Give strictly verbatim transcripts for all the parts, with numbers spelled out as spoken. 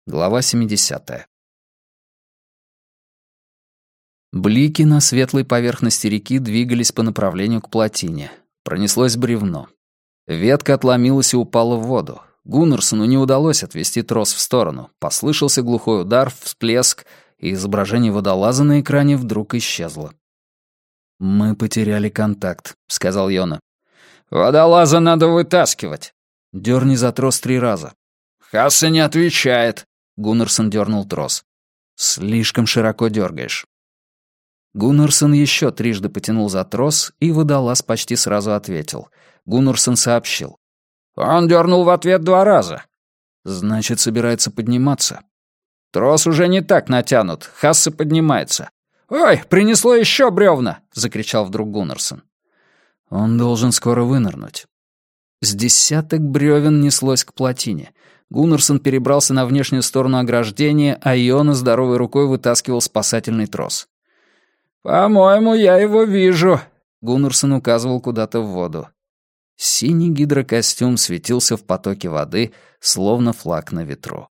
Глава семидесятая. Блики на светлой поверхности реки двигались по направлению к плотине. Пронеслось бревно. Ветка отломилась и упала в воду. Гуннарсону не удалось отвести трос в сторону. Послышался глухой удар, всплеск, и изображение водолаза на экране вдруг исчезло. «Мы потеряли контакт», — сказал Йона. «Водолаза надо вытаскивать». «Дёрни за трос три раза». «Хассе не отвечает». Гуннарсон дернул трос. «Слишком широко дергаешь». Гуннарсон еще трижды потянул за трос, и водолаз почти сразу ответил. Гуннарсон сообщил. «Он дернул в ответ два раза». «Значит, собирается подниматься». «Трос уже не так натянут. Хассе поднимается». «Ой, принесло еще бревна!» — закричал вдруг Гуннарсон. «Он должен скоро вынырнуть». С десяток бревен неслось к плотине. Гуннарсон перебрался на внешнюю сторону ограждения, а Йона здоровой рукой вытаскивал спасательный трос. «По-моему, я его вижу», — Гуннарсон указывал куда-то в воду. Синий гидрокостюм светился в потоке воды, словно флаг на ветру.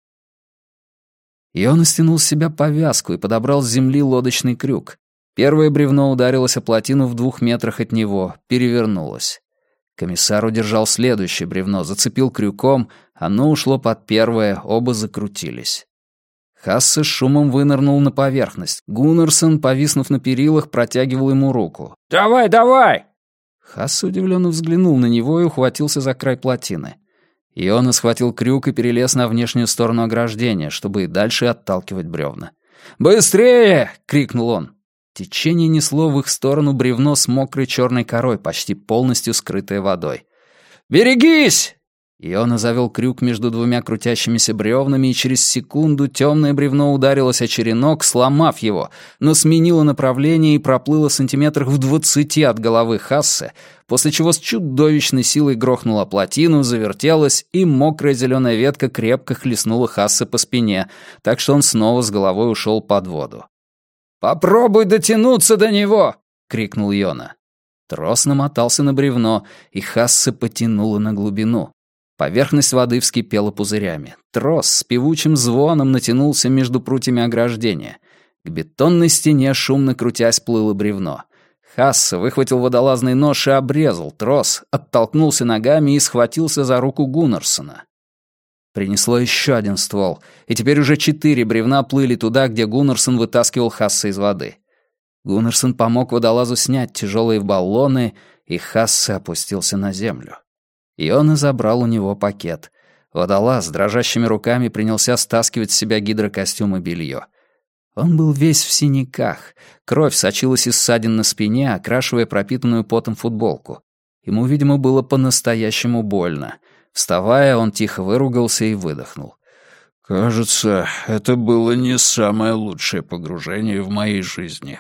Йона стянул с себя повязку и подобрал с земли лодочный крюк. Первое бревно ударилось о плотину в двух метрах от него, перевернулось. Комиссар удержал следующее бревно, зацепил крюком, оно ушло под первое, оба закрутились. Хассе с шумом вынырнул на поверхность. Гуннарсон, повиснув на перилах, протягивал ему руку. «Давай, давай!» Хассе удивленно взглянул на него и ухватился за край плотины. Йона схватил крюк и перелез на внешнюю сторону ограждения, чтобы и дальше отталкивать бревна. «Быстрее!» — крикнул он. Течение несло в их сторону бревно с мокрой черной корой, почти полностью скрытой водой. «Берегись!» Йона завел крюк между двумя крутящимися бревнами, и через секунду темное бревно ударилось о черенок, сломав его, но сменило направление и проплыло сантиметрах в двадцати от головы Хассе, после чего с чудовищной силой грохнула плотину, завертелась, и мокрая зеленая ветка крепко хлестнула Хассе по спине, так что он снова с головой ушел под воду. «Попробуй дотянуться до него!» — крикнул Йона. Трос намотался на бревно, и Хассе потянуло на глубину. Поверхность воды вскипела пузырями. Трос с певучим звоном натянулся между прутьями ограждения. К бетонной стене, шумно крутясь, плыло бревно. Хассе выхватил водолазный нож и обрезал трос, оттолкнулся ногами и схватился за руку Гуннарсона. Принесло еще один ствол, и теперь уже четыре бревна плыли туда, где Гуннарсон вытаскивал Хассе из воды. Гуннарсон помог водолазу снять тяжелые баллоны, и Хассе опустился на землю. Йона забрал у него пакет. Водолаз дрожащими руками принялся стаскивать с себя гидрокостюм и белье. Он был весь в синяках. Кровь сочилась из ссадин на спине, окрашивая пропитанную потом футболку. Ему, видимо, было по-настоящему больно. Вставая, он тихо выругался и выдохнул. «Кажется, это было не самое лучшее погружение в моей жизни».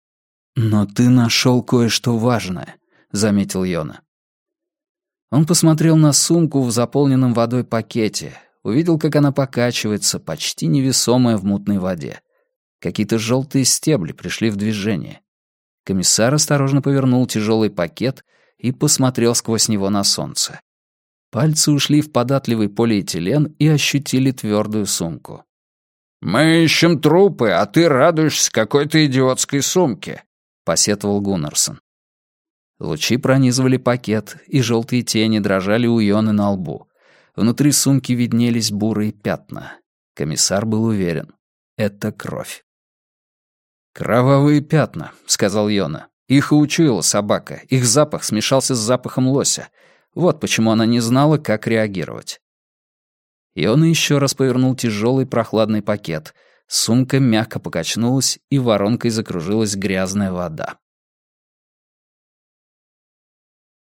«Но ты нашел кое-что важное», — заметил Йона. Он посмотрел на сумку в заполненном водой пакете, увидел, как она покачивается, почти невесомая в мутной воде. Какие-то желтые стебли пришли в движение. Комиссар осторожно повернул тяжелый пакет и посмотрел сквозь него на солнце. Пальцы ушли в податливый полиэтилен и ощутили твердую сумку. «Мы ищем трупы, а ты радуешься какой-то идиотской сумке», — посетовал Гуннарсон. Лучи пронизывали пакет, и желтые тени дрожали у Йоны на лбу. Внутри сумки виднелись бурые пятна. Комиссар был уверен. Это кровь. «Кровавые пятна», — сказал Йона. «Их и учуяла собака. Их запах смешался с запахом лося. Вот почему она не знала, как реагировать». Йона еще раз повернул тяжелый прохладный пакет. Сумка мягко покачнулась, и воронкой закружилась грязная вода.